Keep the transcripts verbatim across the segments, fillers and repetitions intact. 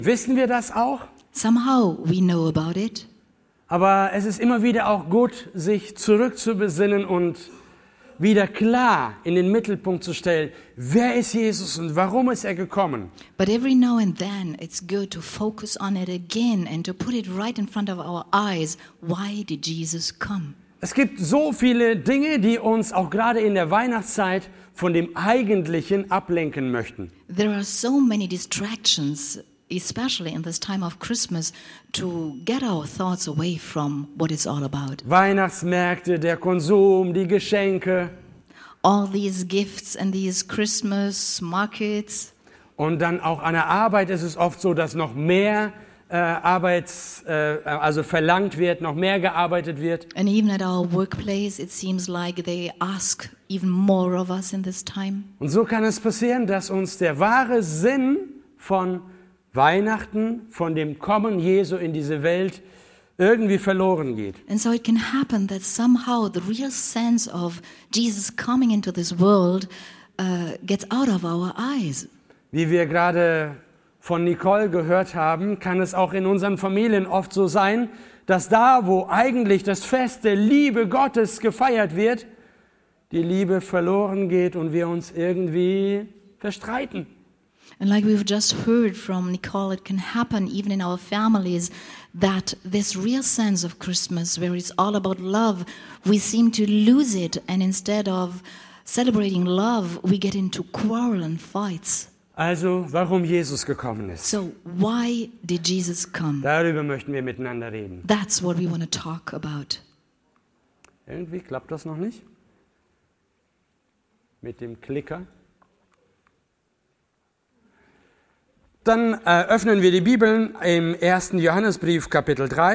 Wissen wir das auch? Somehow we know about it. Aber es ist immer wieder auch gut, sich zurückzubesinnen und wieder klar in den Mittelpunkt zu stellen, wer ist Jesus und warum ist er gekommen? But every now and then it's good to focus on it again and to put it right in front of our eyes. Why did Jesus come? Es gibt so viele Dinge, die uns auch gerade in der Weihnachtszeit von dem Eigentlichen ablenken möchten. There are so many distractions, especially in this time of Christmas, to get our thoughts away from what it's all about. Weihnachtsmärkte, der Konsum, die Geschenke. All these gifts and these Christmas markets. Und dann auch an der Arbeit ist es oft so, dass noch mehr äh, Arbeits, äh, also verlangt wird, noch mehr gearbeitet wird. And even at our workplace, it seems like they ask even more of us in this time. Und so kann es passieren, dass uns der wahre Sinn von Weihnachten, von dem Kommen Jesu in diese Welt irgendwie verloren geht. And so it can happen that somehow the real sense of Jesus coming into this world uh, gets out of our eyes. Wie wir gerade von Nicole gehört haben, kann es auch in unseren Familien oft so sein, dass da, wo eigentlich das Fest der Liebe Gottes gefeiert wird, die Liebe verloren geht und wir uns irgendwie verstreiten. And like we've just heard from Nicole, it can happen even in our families that this real sense of Christmas, where it's all about love, we seem to lose it. And instead of celebrating love, we get into quarrel and fights. Also, warum Jesus gekommen ist. So why did Jesus come? Darüber möchten wir miteinander reden. That's what we want to talk about. Irgendwie klappt das noch nicht? Mit dem Klicker? Dann äh, öffnen wir die Bibeln im ersten Johannesbrief, Kapitel drei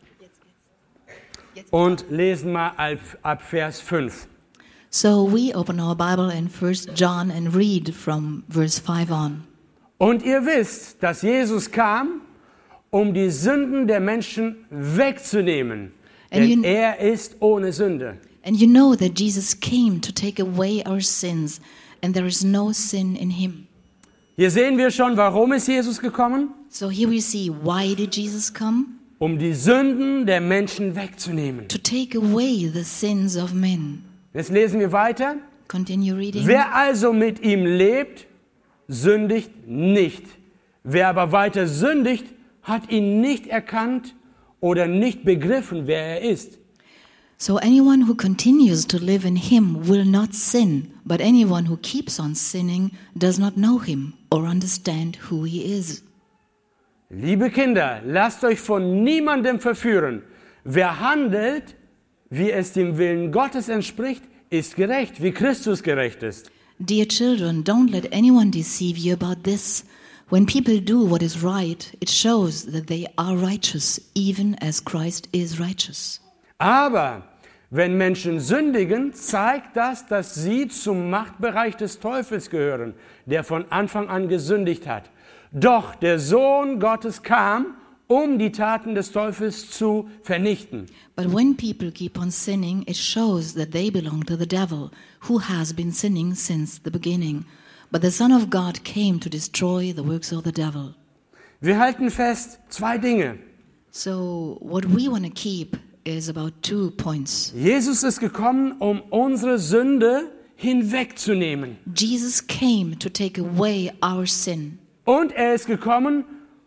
und lesen mal ab, ab Vers fünf. So we open our Bible in First John and read from verse five on. Und ihr wisst, dass Jesus kam, um die Sünden der Menschen wegzunehmen, And denn you- er ist ohne Sünde. And you know that Jesus came to take away our sins, and there is no sin in him. Hier sehen wir schon, warum ist Jesus gekommen? So here we see, why did Jesus come? Um die Sünden der Menschen wegzunehmen. To take away the sins of men. Jetzt lesen wir weiter. Continue reading. Wer also mit ihm lebt, sündigt nicht. Wer aber weiter sündigt, hat ihn nicht erkannt oder nicht begriffen, wer er ist. So anyone who continues to live in him will not sin, but anyone who keeps on sinning does not know him or understand who he is. Liebe Kinder, lasst euch von niemandem verführen. Wer handelt, wie es dem Willen Gottes entspricht, ist gerecht, wie Christus gerecht ist. Dear children, don't let anyone deceive you about this. When people do what is right, it shows that they are righteous, even as Christ is righteous. Aber wenn Menschen sündigen, zeigt das, dass sie zum Machtbereich des Teufels gehören, der von Anfang an gesündigt hat. Doch der Sohn Gottes kam, um die Taten des Teufels zu vernichten. But when people keep on sinning, it shows that they belong to the devil, who has been sinning since the beginning. But the Son of God came to destroy the works of the devil. Wir halten fest, zwei Dinge. So what we want to keep is about two points. Jesus ist gekommen, um unsere Sünde hinwegzunehmen. Jesus came to take away our sin. Und er ist gekommen,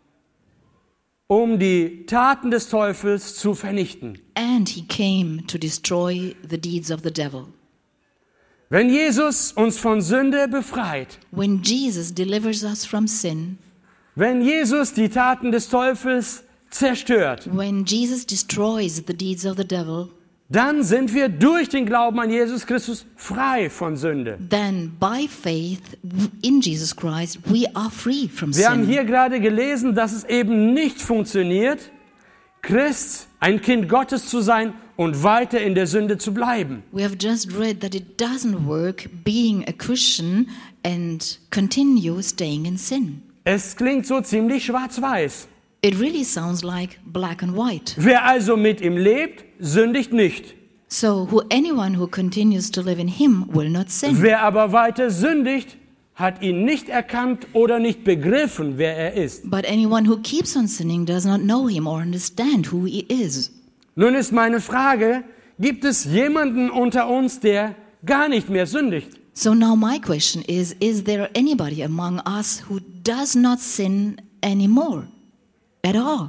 um die Taten des Teufels zu vernichten. And he came to destroy the deeds of the devil. Wenn Jesus uns von Sünde befreit, When Jesus delivers us from sin, wenn Jesus die Taten des Teufels zerstört, when Jesus destroys the deeds of the devil, dann sind wir durch den Glauben an Jesus Christus frei von Sünde. then by faith in Jesus Christ, we are free from Wir haben sin. hier gerade gelesen, dass es eben nicht funktioniert, Christ, ein Kind Gottes zu sein und weiter in der Sünde zu bleiben. We have just read that it doesn't work being a Christian and continue staying in sin. Es klingt so ziemlich schwarz-weiß. It really sounds like black and white. Wer also mit ihm lebt, sündigt nicht. So who anyone who continues to live in him will not sin. Wer aber weiter sündigt, hat ihn nicht erkannt oder nicht begriffen, wer er ist. But anyone who keeps on sinning does not know him or understand who he is. Nun ist meine Frage, gibt es jemanden unter uns, der gar nicht mehr sündigt? So now my question is, is there anybody among us who does not sin anymore at all?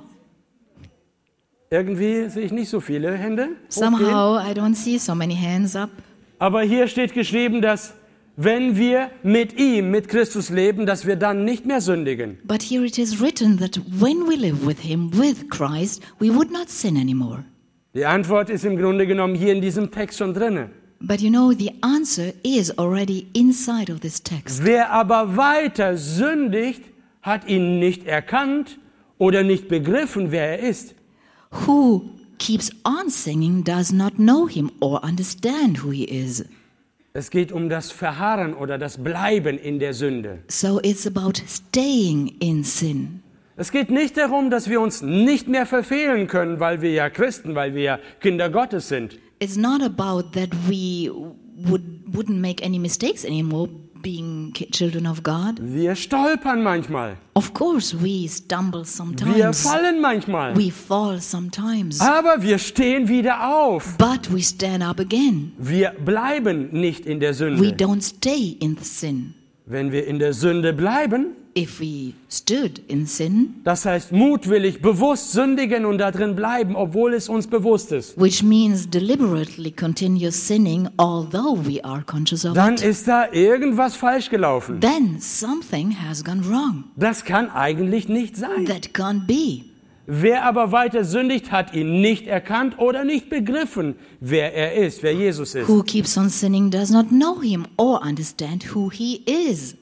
Irgendwie sehe ich nicht so viele Hände hochgehen. Somehow I don't see so many hands up. Aber hier steht geschrieben, dass wenn wir mit ihm, mit Christus leben, dass wir dann nicht mehr sündigen. But here it is written that when we live with him, with Christ, we would not sin anymore. Die Antwort ist im Grunde genommen hier in diesem Text schon drinne. But you know, the answer is already inside of this text. Wer aber weiter sündigt, hat ihn nicht erkannt oder nicht begriffen, wer er ist. Who keeps on singing does not know him or understand who he is. Es geht um das Verharren oder das Bleiben in der Sünde. So it's about staying in sin. Es geht nicht darum, dass wir uns nicht mehr verfehlen können, weil wir ja Christen, weil wir ja Kinder Gottes sind. It's not about that we would, wouldn't make any mistakes anymore being ki- children of God. Wir stolpern manchmal. Of course, we stumble Wir sometimes. fallen manchmal. We fall sometimes. Aber wir stehen wieder auf. But we stand up again. Wir bleiben nicht in der We Sünde. don't stay in the sin. Wenn wir in der Sünde bleiben, If we stood in sin, das heißt mutwillig, bewusst sündigen und da drin bleiben, obwohl es uns bewusst ist, which means deliberately continue sinning although we are conscious of dann it, ist da irgendwas falsch gelaufen. then something has gone wrong. Das kann eigentlich nicht sein. That can't be. Wer aber weiter sündigt, hat ihn nicht erkannt oder nicht begriffen, wer er ist, wer Jesus ist. Who keeps on sinning does not know him or understand who he is.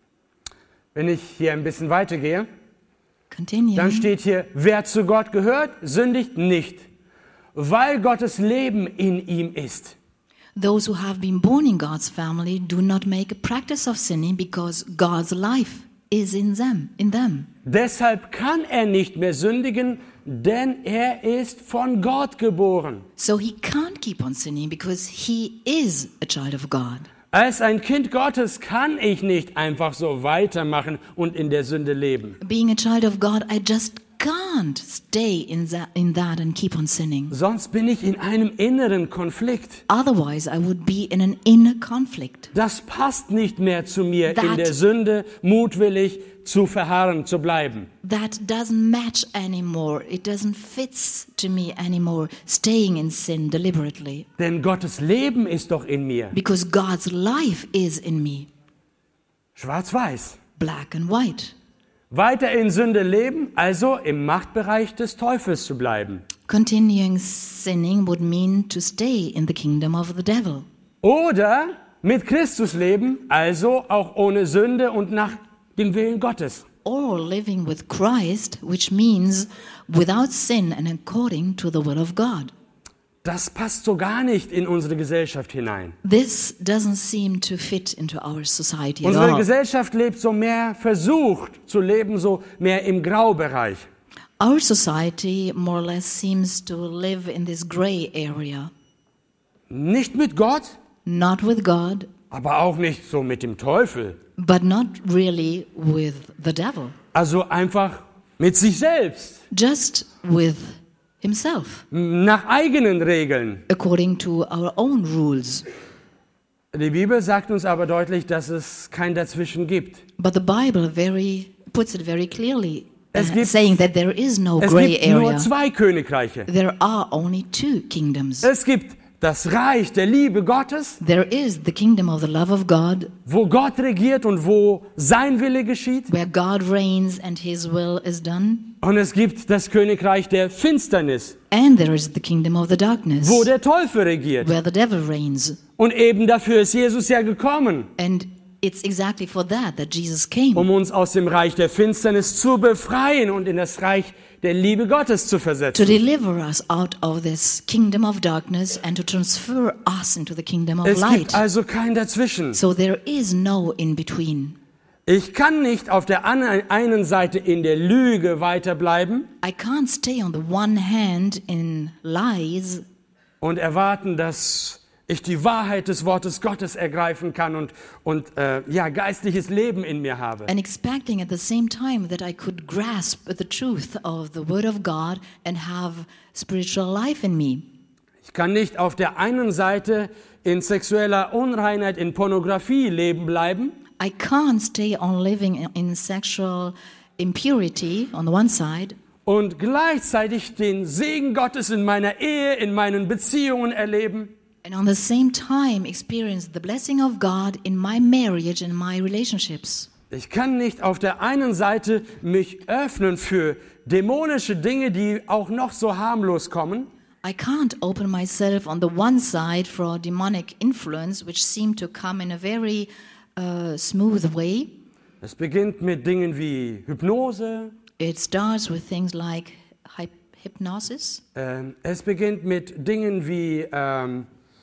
Wenn ich hier ein bisschen weitergehe, Continue. dann steht hier, wer zu Gott gehört, sündigt nicht, weil Gottes Leben in ihm ist. Those who have been born in God's family do not make a practice of sinning because God's life is in them, in them. Deshalb kann er nicht mehr sündigen, denn er ist von Gott geboren. So he can't keep on sinning because he is a child of God. Als ein Kind Gottes kann ich nicht einfach so weitermachen und in der Sünde leben. Being a child of God, I just can't stay in that, in that and keep on sinning. Sonst bin ich in einem inneren Konflikt. Otherwise, I would be in an inner conflict. Das passt nicht mehr zu mir, in That- der Sünde mutwillig zu verharren, zu bleiben. That doesn't match anymore. It doesn't fit to me anymore, staying in sin deliberately. Denn Gottes Leben ist doch in mir. Because God's life is in me, Schwarz-weiß. black and white. Weiter in Sünde leben, also im Machtbereich des Teufels zu bleiben. Continuing sinning would mean to stay in the kingdom of the devil. Oder mit Christus leben, also auch ohne Sünde und nach dem Willen Gottes. Or living with Christ, which means without sin and according to the will of God. Das passt so gar nicht in unsere Gesellschaft hinein. This doesn't seem to fit into our society at Unsere all. Gesellschaft lebt so mehr, versucht zu leben, so mehr im Graubereich. Our society more or less seems to live in this gray area. Nicht mit Gott, Not with God, aber auch nicht so mit dem Teufel. but not really with the devil. Also einfach mit sich selbst, Just with himself, nach eigenen Regeln. according to our own rules. Die Bibel sagt uns aber deutlich, dass es kein Dazwischen gibt. But the Bible very puts it very clearly, uh, Es gibt- saying that there is no Es gray gibt nur area. zwei Königreiche. There are only two kingdoms. Es gibt das Reich der Liebe Gottes, There is the kingdom of the love of God, wo Gott regiert und wo sein Wille geschieht. where God reigns and his will is done. Und es gibt das Königreich der Finsternis, And there is the kingdom of the darkness, wo der Teufel regiert. where the devil reigns. Und eben dafür ist Jesus ja gekommen, And it's exactly for that that Jesus came, um uns aus dem Reich der Finsternis zu befreien und in das Reich der Liebe Gottes zu to versetzen. deliver us out of this kingdom of darkness and to transfer us into the kingdom of Es light. gibt also kein Dazwischen. So there is no in between. Ich kann nicht auf der an- einen Seite in der Lüge weiterbleiben I can't stay on the one hand in lies und erwarten, dass ich die Wahrheit des Wortes Gottes ergreifen kann und, und äh, ja, geistliches Leben in mir habe. And expecting at the same time that I could grasp the truth of the Word of God and have spiritual life in me. Ich kann nicht auf der einen Seite in sexueller Unreinheit, in Pornografie leben bleiben I can't stay on living in- in sexual impurity on the one side und gleichzeitig den Segen Gottes in meiner Ehe, in meinen Beziehungen erleben. and on the same time experience the blessing of God in my marriage and my relationships. Ich kann nicht auf der einen Seite mich öffnen für dämonische Dinge, die auch noch so harmlos kommen, I can't open myself on the one side for demonic influence, which seem to come in a very uh, smooth way. Es beginnt mit Dingen wie Hypnose, It starts with things like hyp- hypnosis. ähm, es beginnt mit Dingen wie, ähm,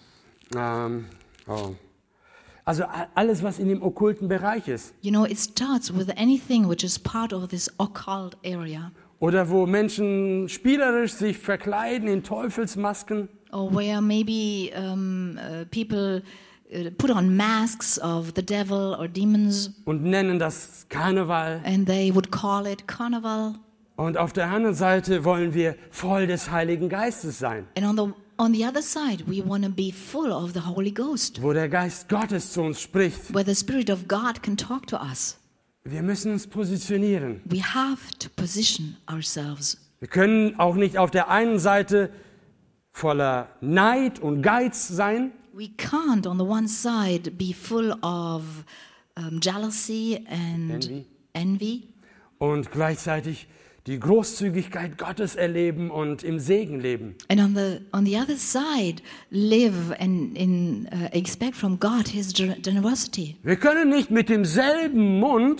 ähm, oh, also a- alles, was in dem okkulten Bereich ist. You know, it starts with anything which is part of this occult area, Oder wo Menschen spielerisch sich verkleiden in Teufelsmasken or where maybe um, uh, people uh, put on masks of the devil or demons, und nennen das Karneval. and they would call it carnival. Und auf der anderen Seite wollen wir voll des Heiligen Geistes sein, And on the on the other side, we want to be full of the Holy Ghost, wo der Geist Gottes zu uns spricht. where the Spirit of God can talk to us. Wir müssen uns positionieren. We have to position ourselves. Wir können auch nicht auf der einen Seite voller Neid und Geiz sein We can't, on the one side, be full of um, jealousy and Envy. envy, und gleichzeitig die Großzügigkeit Gottes erleben und im Segen leben. and on the on the other side, live and in uh, expect from God His ger- generosity. Wir können nicht mit demselben Mund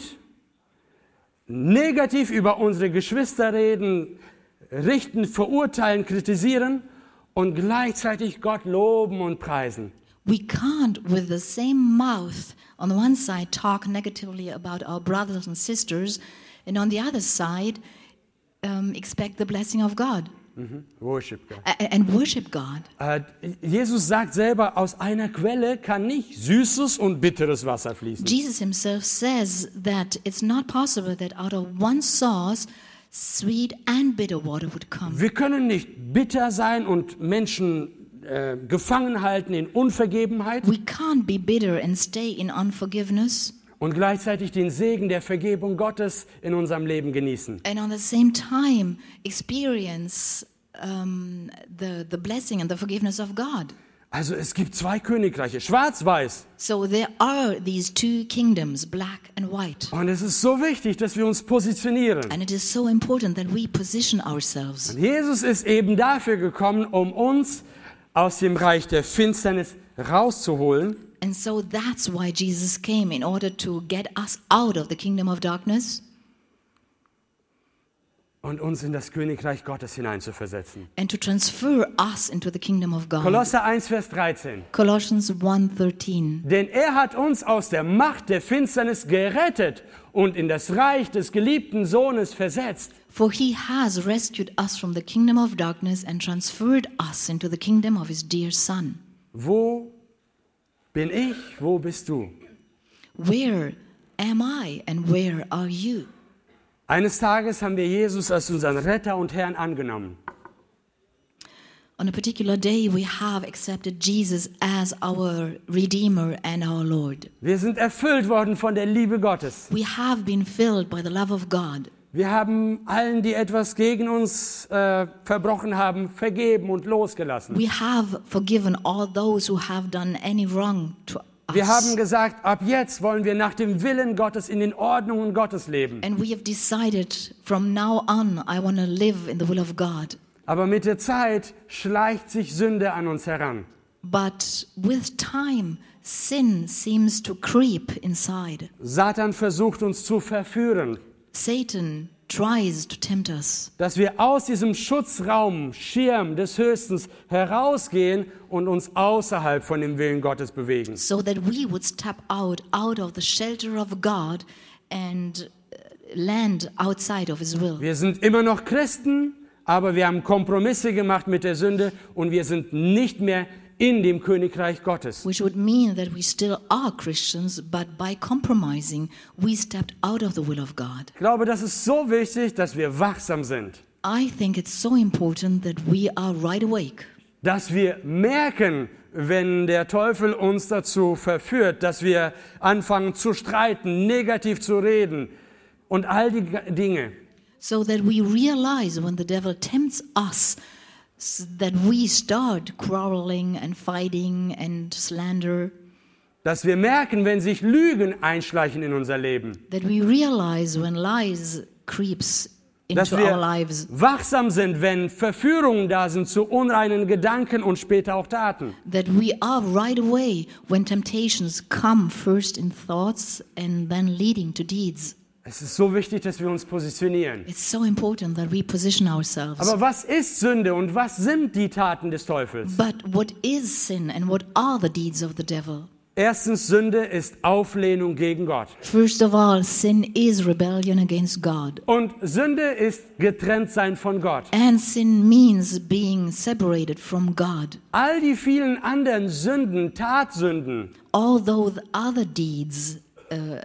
negativ über unsere Geschwister reden, richten, verurteilen, kritisieren und gleichzeitig Gott loben und preisen. We can't, with the same mouth, on the one side, talk negatively about our brothers and sisters, and on the other side, um, expect the blessing of God Worship God. a- and worship God. Äh, Jesus sagt selber, aus einer Quelle kann nicht süßes und bitteres Wasser fließen. Jesus himself says that it's not possible that out of one source, sweet and bitter water would come. Wir können nicht bitter sein und Menschen äh, gefangen halten in Unvergebenheit We can't be bitter and stay in unforgiveness, und gleichzeitig den Segen der Vergebung Gottes in unserem Leben genießen. and on the same time experience um, the, the blessing and the forgiveness of God. Also es gibt zwei Königreiche, schwarz-weiß. So there are these two kingdoms, black and white. Und es ist so wichtig, dass wir uns positionieren. And it is so important that we position ourselves. Jesus ist eben dafür gekommen, um uns aus dem Reich der Finsternis rauszuholen And so that's why Jesus came, in order to get us out of the kingdom of darkness und uns in das Königreich Gottes hineinzuversetzen. and to transfer us into the kingdom of God. Kolosser eins, Vers dreizehn. Colossians one thirteen. Denn er hat uns aus der Macht der Finsternis gerettet und in das Reich des geliebten Sohnes versetzt. For he has rescued us from the kingdom of darkness and transferred us into the kingdom of his dear Son. Wo bin ich? Wo bist du? Where am I and where are you? Eines Tages haben wir Jesus als unseren Retter und Herrn angenommen. On a particular day, we have accepted Jesus as our Redeemer and our Lord. Wir sind erfüllt worden von der Liebe Gottes. We have been filled by the love of God. Wir haben allen, die etwas gegen uns äh, verbrochen haben, vergeben und losgelassen. We have forgiven all those who have done any wrong to Wir haben us. gesagt, ab jetzt wollen wir nach dem Willen Gottes in den Ordnungen Gottes leben. And we have decided from now on, I want to live in the will of God. Aber mit der Zeit schleicht sich Sünde an uns heran. But with time, sin seems to creep inside. Satan versucht uns zu verführen, Satan tries to tempt us, dass wir aus diesem Schutzraum, Schirm des Höchstens herausgehen und uns außerhalb von dem Willen Gottes bewegen. so that we would step out, out of the shelter of God and uh, land outside of his will. Wir sind immer noch Christen, aber wir haben Kompromisse gemacht mit der Sünde und wir sind nicht mehr in dem Königreich Gottes. Which would mean that we still are Christians, but by compromising, we stepped out of the will of God. Ich glaube, das ist so wichtig, dass wir wachsam sind. I think it's so important that we are right awake. Dass wir merken, wenn der Teufel uns dazu verführt, dass wir anfangen zu streiten, negativ zu reden und all die Dinge. So that we realize when the devil tempts us that we start quarreling and fighting and slander. Dass wir merken, wenn sich Lügen einschleichen in unser Leben. That we realize when lies creeps Dass into our wir lives. wachsam sind, wenn Verführungen da sind zu unreinen Gedanken und später auch Taten. That we are right away when temptations come first in thoughts and then leading to deeds. Es ist so wichtig, dass wir uns positionieren. It's so important that we position ourselves. Aber was ist Sünde und was sind die Taten des Teufels? But what is sin and what are the deeds of the devil? Erstens, Sünde ist Auflehnung gegen Gott. First of all, sin is rebellion against God. Und Sünde ist getrennt sein von Gott. And sin means being separated from God. All die vielen anderen Sünden, Tatsünden, All those other deeds, uh,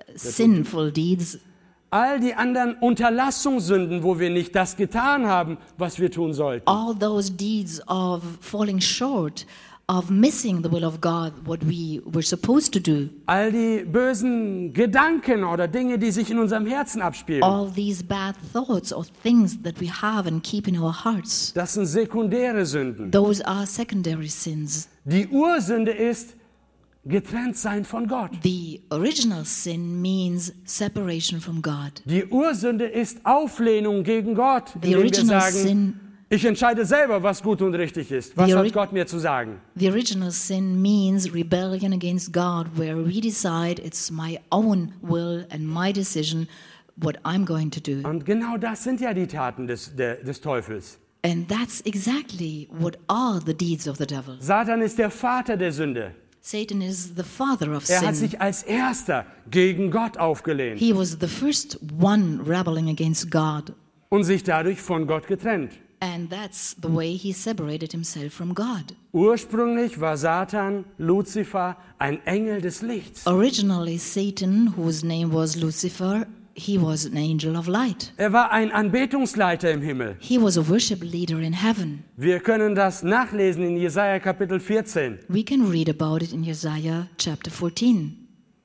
sinful deeds, all die anderen Unterlassungssünden, wo wir nicht das getan haben, was wir tun sollten. all those deeds of falling short, of missing the will of God, what we were supposed to do, All die bösen Gedanken oder Dinge, die sich in unserem Herzen abspielen. all these bad thoughts or things that we have and keep in our hearts, Das sind sekundäre Sünden. those are secondary sins. Die Ursünde ist getrennt sein von Gott. The original sin means separation from God. Die Ursünde ist Auflehnung gegen Gott, The indem wir original sagen, sin ich entscheide selber, was gut und richtig ist. Was The ori- hat Gott mir zu sagen? The original sin means rebellion against God, where we decide it's my own will and my decision what I'm going to do. Und genau das sind ja die Taten des, der, des Teufels. And that's exactly what are the deeds of the devil. Satan ist der Vater der Sünde. Satan is the father of Er hat sin. sich als erster gegen Gott aufgelehnt He was the first one rebelling against God. und sich dadurch von Gott getrennt. And that's the way he separated himself from God. Ursprünglich war Satan, Luzifer, ein Engel des Lichts. Originally, Satan, whose name was Lucifer, he was an angel of light. Er war ein Anbetungsleiter im Himmel. He was a worship leader in heaven. Wir können das nachlesen in Jesaja Kapitel vierzehn. We can read about it in Isaiah chapter fourteen.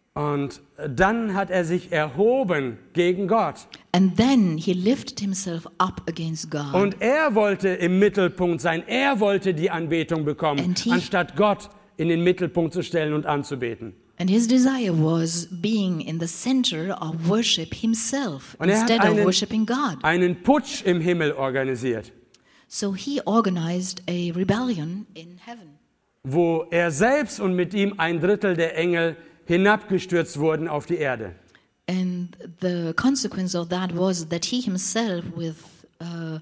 Und dann hat er sich erhoben gegen Gott. And then he lifted himself up against God. Und er wollte im Mittelpunkt sein. Er wollte die Anbetung bekommen, And he- anstatt Gott in den Mittelpunkt zu stellen und anzubeten. And his desire was being in the center of worship himself Und er hat instead of einen- worshiping God. Einen Putsch im Himmel organisiert, So he organized a rebellion in heaven, wo er selbst und mit ihm ein Drittel der Engel hinabgestürzt wurden auf die Erde. and the consequence of that was that he himself, with uh,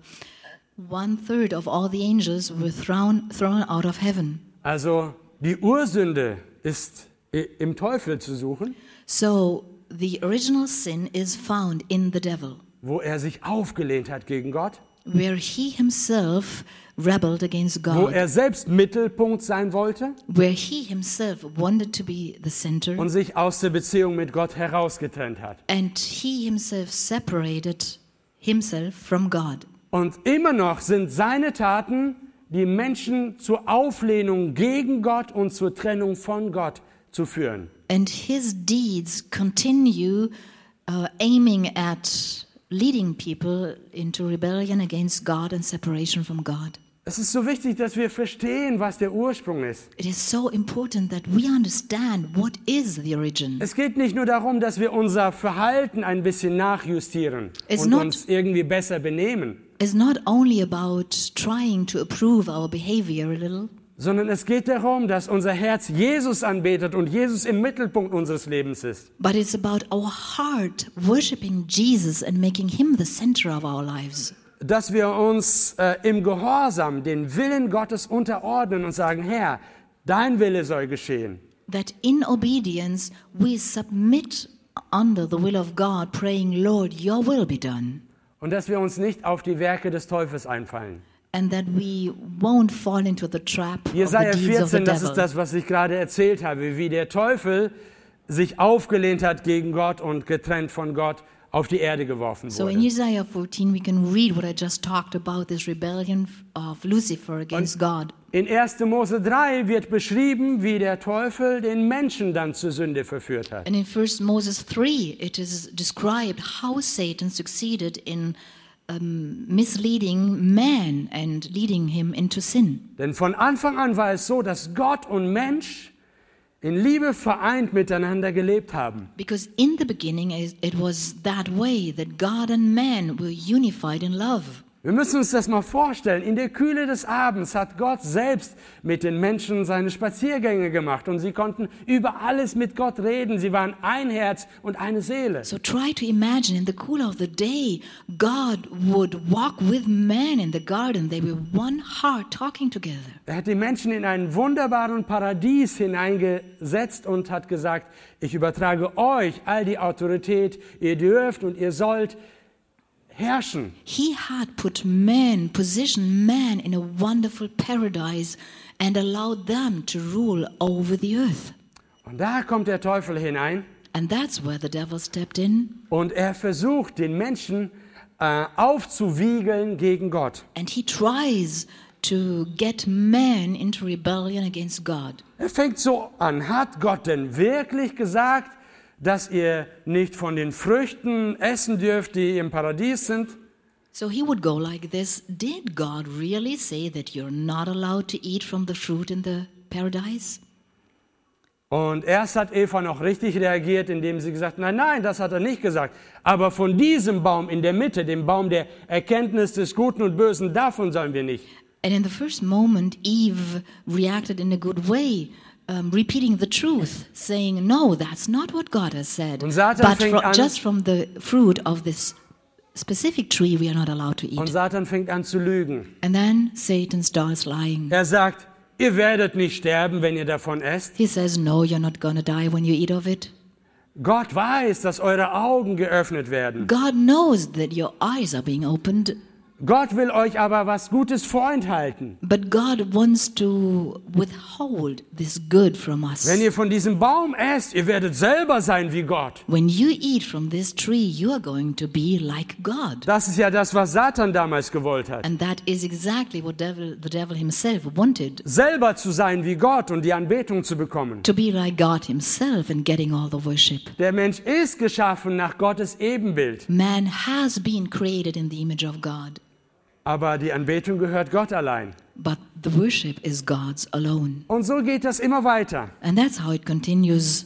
one third of all the angels, were thrown thrown out of heaven. Also die Ursünde ist i- im Teufel zu suchen, So the original sin is found in the devil, wo er sich aufgelehnt hat gegen Gott, where he himself rebelled against wo God, er selbst Mittelpunkt sein wollte where he himself wanted to be the center, und sich aus der Beziehung mit Gott herausgetrennt hat. and he himself separated himself from God. Und immer noch sind seine Taten, die Menschen zur Auflehnung gegen Gott und zur Trennung von Gott zu führen. And his deeds continue uh, aiming at leading people into rebellion against God and separation from God. Es ist so wichtig, dass wir verstehen, was der Ursprung ist. It is so important that we understand what is the origin. Es geht nicht nur darum, dass wir unser Verhalten ein bisschen nachjustieren It's und not- uns irgendwie besser benehmen, It's not only about trying to approve our behavior a little, sondern es geht darum, dass unser Herz Jesus anbetet und Jesus im Mittelpunkt unseres Lebens ist. but it's about our heart worshiping Jesus and making him the center of our lives. Dass wir uns äh, im Gehorsam den Willen Gottes unterordnen und sagen, Herr, dein Wille soll geschehen. That in obedience we submit under the will of God, praying, Lord, your will be done. Und dass wir uns nicht auf die Werke des Teufels einfallen. and that we won't fall into the trap of the Jesaja deeds of the vierzehn, das ist devil. das, was ich gerade erzählt habe, wie der Teufel sich aufgelehnt hat gegen Gott und getrennt von Gott auf die Erde geworfen So in wurde. Isaiah fourteen, we can read what I just talked about, this rebellion of Lucifer against God. In erster Mose drei wird beschrieben, wie der Teufel den Menschen dann zur Sünde verführt hat. And in First Moses three, it is described how Satan succeeded in um, misleading man and leading him into sin. Denn von Anfang an war es so, dass Gott und Mensch in Liebe vereint miteinander gelebt haben. Because in the beginning, it it was that way that God and man were unified in love. Wir müssen uns das mal vorstellen. In der Kühle des Abends hat Gott selbst mit den Menschen seine Spaziergänge gemacht und sie konnten über alles mit Gott reden. Sie waren ein Herz und eine Seele. So try to imagine in the cool of the day, God would walk with man in the garden. They were one heart talking together. Er hat die Menschen in einen wunderbaren Paradies hineingesetzt und hat gesagt, ich übertrage euch all die Autorität, ihr dürft und ihr sollt herrschen. He had put man, positioned man in a wonderful paradise and allowed them to rule over the earth. Und da kommt der Teufel hinein And that's where the devil stepped in. und er versucht, den Menschen äh, aufzuwiegeln gegen Gott. And he tries to get man into rebellion against God. Er fängt so an, hat Gott denn wirklich gesagt, dass ihr nicht von den Früchten essen dürft, die im Paradies sind? So he would go like this. Did God really say that you're not allowed to eat from the fruit in the paradise? Und erst hat Eva noch richtig reagiert, indem sie gesagt hat, nein, nein, das hat er nicht gesagt. Aber von diesem Baum in der Mitte, dem Baum der Erkenntnis des Guten und Bösen, davon sollen wir nicht. And in the first moment, Eve reacted in a good way, um, repeating the truth, saying, no, that's not what God has said. Und Satan But fängt fro- an- just from the fruit of this specific tree, we are not allowed to Und eat. Satan fängt an zu lügen. And then Satan starts lying. Er sagt, ihr werdet nicht sterben, wenn ihr davon esst. He says, no, you're not going to die when you eat of it. Gott weiß, dass eure Augen geöffnet werden. God knows that your eyes are being opened, Gott will euch aber was Gutes vorenthalten. but God wants to withhold this good from us. Wenn ihr von diesem Baum esst, ihr werdet selber sein wie Gott. When you eat from this tree, you are going to be like God. Das ist ja das, was Satan damals gewollt hat. And that is exactly what devil, the devil himself wanted, Selber zu sein wie Gott und die Anbetung zu bekommen. to be like God himself and getting all the worship. Der Mensch ist geschaffen nach Gottes Ebenbild. Man has been created in the image of God, Aber die Anbetung gehört Gott allein. but the worship is God's alone. Und so geht das immer weiter. And that's how it continues.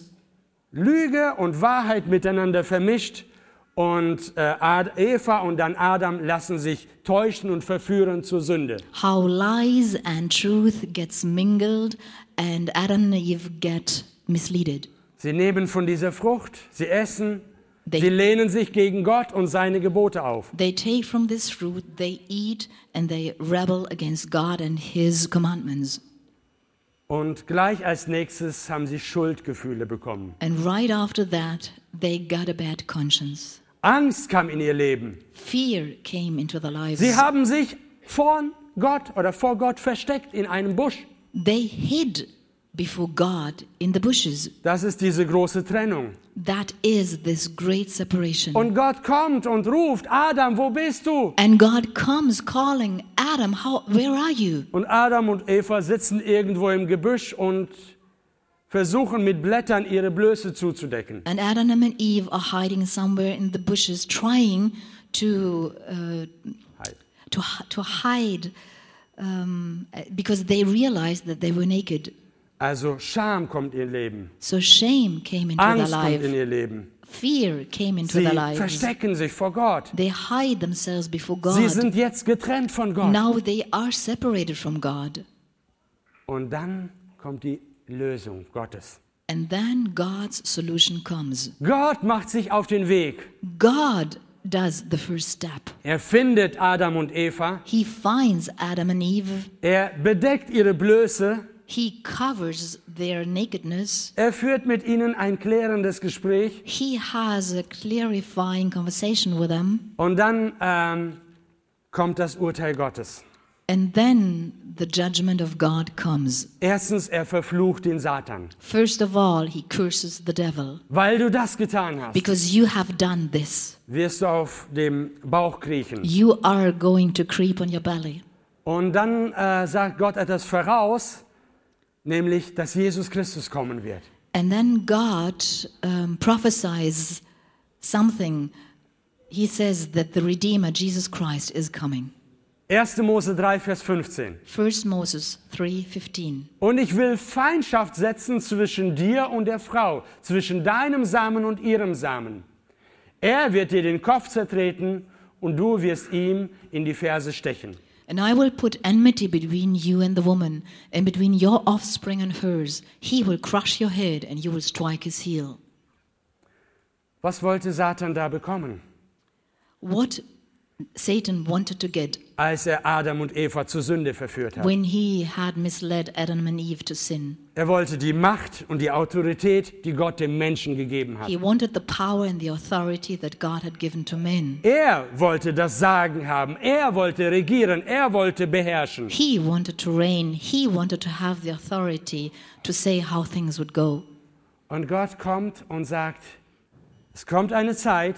Lüge und Wahrheit miteinander vermischt. Und äh, Ad- Eva und dann Adam lassen sich täuschen und verführen zur Sünde. How lies and truth gets mingled and Adam and Eve get misleaded. Sie nehmen von dieser Frucht, sie essen, They- sie lehnen sich gegen Gott und seine Gebote auf. They take from this fruit, they eat, and they rebel against God and his commandments. Und gleich als nächstes haben sie Schuldgefühle bekommen. And right after that, they got a bad conscience. Angst kam in ihr Leben. Fear came into their lives. Sie haben sich von Gott oder vor Gott versteckt in einem Busch. They hid before God in the bushes. Das ist diese große Trennung. That is this great separation. Und Gott kommt und ruft, Adam, wo bist du? And God comes calling, Adam, how, where are you? Und Adam und Eva sitzen irgendwo im Gebüsch und versuchen mit Blättern ihre Blöße zuzudecken. And Adam and Eve are hiding somewhere in the bushes, trying to uh, Halt. to hi- to hide um, because they realized that they were naked. Also Scham kommt in ihr Leben. So shame came into their Angst kommt in life. ihr Leben. Fear came into Sie their lives. verstecken sich vor Gott. They hide themselves before Sie God. sind jetzt getrennt von Gott. Now they are separated from God. Und dann kommt die Lösung Gottes. And then God's solution comes. Gott macht sich auf den Weg. God does the first step. Er findet Adam und Eva. He finds Adam and Eve. Er bedeckt ihre Blöße. He covers their nakedness. Er führt mit ihnen ein klärendes Gespräch. He has a clarifying conversation with them. Und dann ähm, kommt das Urteil Gottes. And then the judgment of God comes. Erstens, er verflucht den Satan. First of all, he curses the devil. Weil du das getan hast, Because you have done this, wirst du auf dem Bauch kriechen. you are going to creep on your belly. Und dann äh, sagt Gott etwas voraus, nämlich, dass Jesus Christus kommen wird. And then God um, prophesies something. He says that the Redeemer, Jesus Christ, is coming. erster Mose drei, Vers fünfzehn. First Moses three fifteen. Und ich will Feindschaft setzen zwischen dir und der Frau, zwischen deinem Samen und ihrem Samen. Er wird dir den Kopf zertreten und du wirst ihm in die Ferse stechen. And I will put enmity between you and the woman, and between your offspring and hers. He will crush your head, and you will strike his heel. Was wollte Satan da bekommen, What Satan wanted to get als er Adam und Eva zur Sünde verführt hat? when he had misled Adam and Eve to sin? Er wollte die Macht und die Autorität, die Gott dem Menschen gegeben hat. He wanted the power and the authority that God had given to men. Er wollte das Sagen haben, er wollte regieren, er wollte beherrschen. He wanted to reign. He wanted to have the authority to say how things would go. Und Gott kommt und sagt, es kommt eine Zeit,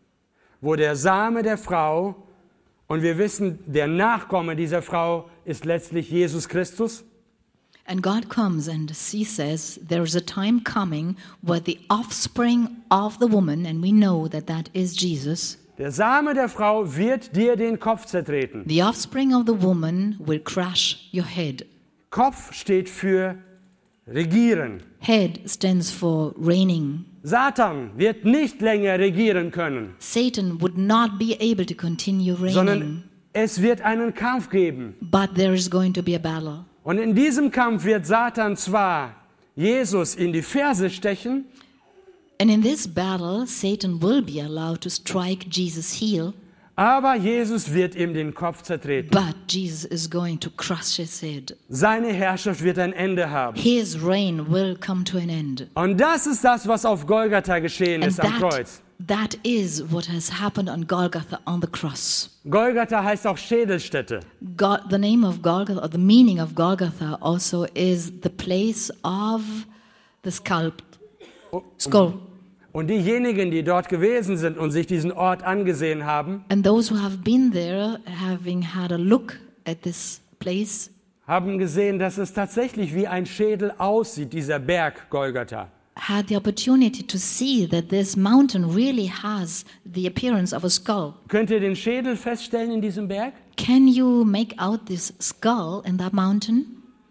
wo der Same der Frau, und wir wissen, der Nachkomme dieser Frau ist letztlich Jesus Christus. And God comes and he says, there's a time coming where the offspring of the woman, and we know that that is Jesus, Der Same der Frau wird dir den Kopf zertreten. the offspring of the woman will crush your head. Kopf steht für regieren. Head stands for reigning. Satan wird nicht länger regieren können, Satan would not be able to continue reigning, sondern es wird einen Kampf geben. but there is going to be a battle. Und in diesem Kampf wird Satan zwar Jesus in die Ferse stechen, And in this battle, Satan will be allowed to strike Jesus' heel, aber Jesus wird ihm den Kopf zertreten. but Jesus is going to crush his head. Seine Herrschaft wird ein Ende haben. His reign will come to an end. Und das ist das, was auf Golgatha geschehen And ist am that, Kreuz. that is what has happened on Golgotha on the cross. Golgatha heißt auch Schädelstätte. God, the name of Golgotha, or the meaning of Golgotha also is the place of the skull. skull. Und diejenigen, die dort gewesen sind und sich diesen Ort angesehen haben, And those who have been there, having had a look at this place, haben gesehen, dass es tatsächlich wie ein Schädel aussieht, dieser Berg Golgatha. had the opportunity to see that this mountain really has the appearance of a skull. Könnt ihr den Schädel feststellen in diesem Berg? Can you make out this skull in that mountain?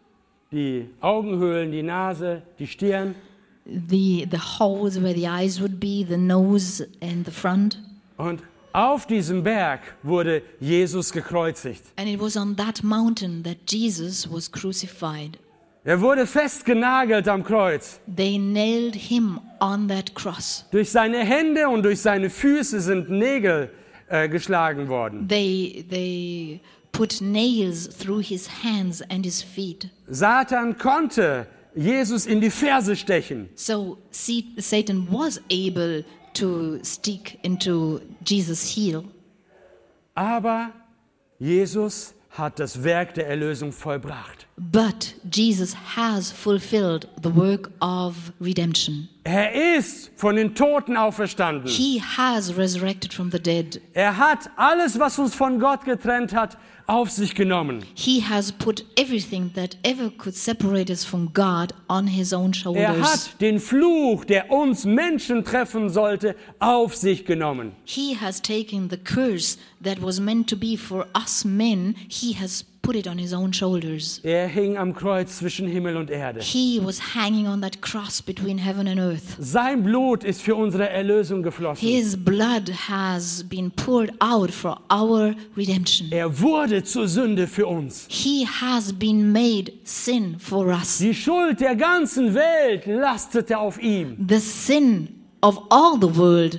Die Augenhöhlen, die Nase, die Stirn. The, the holes where the eyes would be, the nose and the front. Und auf diesem Berg wurde Jesus gekreuzigt. And it was on that mountain that Jesus was crucified. Er wurde festgenagelt am Kreuz. They nailed him on that cross. Durch seine Hände und durch seine Füße sind Nägel äh, geschlagen worden. They, they put nails through his hands and his feet. Satan konnte Jesus in die Ferse stechen. So Satan was able to stick into Jesus' heel. Aber Jesus hat das Werk der Erlösung vollbracht. But Jesus has fulfilled the work of redemption. Er ist von den Toten auferstanden. He has resurrected from the dead. Er hat alles, was uns von Gott getrennt hat, auf sich genommen. He has put everything that ever could separate us from God on his own Er shoulders. hat den Fluch, der uns Menschen treffen sollte, auf sich genommen. He has taken the curse that was meant to be for us men. He has put it on his own shoulders. Er hing am Kreuz zwischen Himmel und Erde. He was hanging on that cross between heaven and earth. Sein Blut ist für unsere Erlösung geflossen. His blood has been poured out for our redemption. Er wurde zur Sünde für uns. He has been made sin for us. Die Schuld der ganzen Welt lastete auf ihm. The sin of all the world